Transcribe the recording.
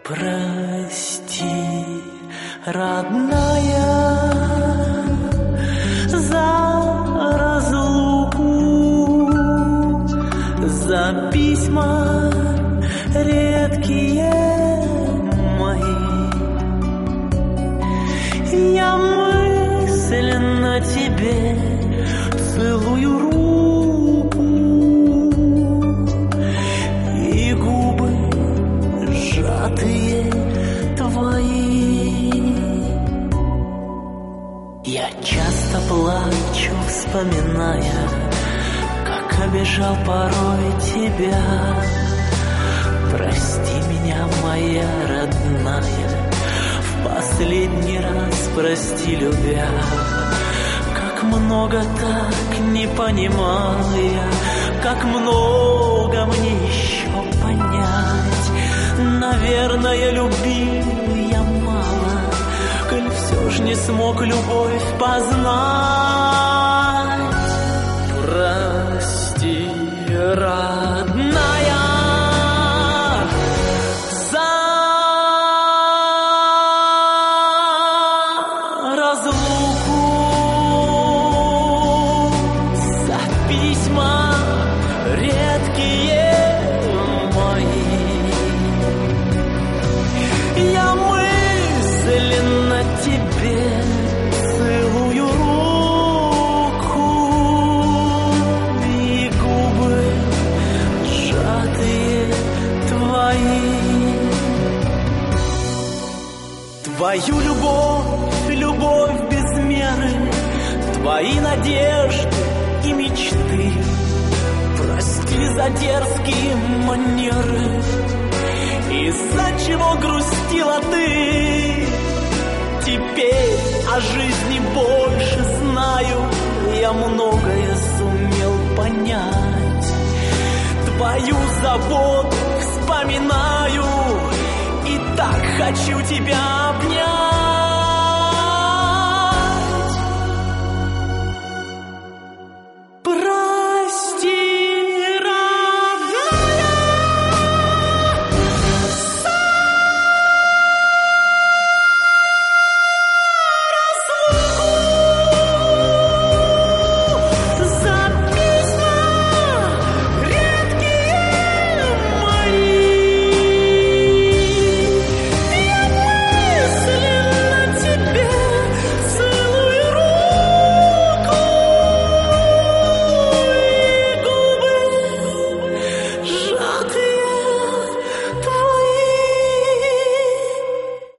Прости, родная, за разлуку, за письма редкие мои. Я мысленно тебе целую руку и губы сжатые твои. Я часто плачу, вспоминая, как обижал порой тебя. Прости меня, моя родная, в последний раз прости, любя. Как много так не понимая, как много мне еще понять. Наверное, любил я мало, коль все ж не смог любовь познать. Прости, родная, за разлуку, за письма редкие мои. Я мысленно тебе целую руку и губы сжатые твои. Твою любовь, любовь без меры, твои надежды и мечты. Прости за дерзкие манеры, из-за чего грустила ты. Теперь о жизни больше знаю, я многое сумел понять. Твою заботу вспоминаю и так хочу тебя обнять.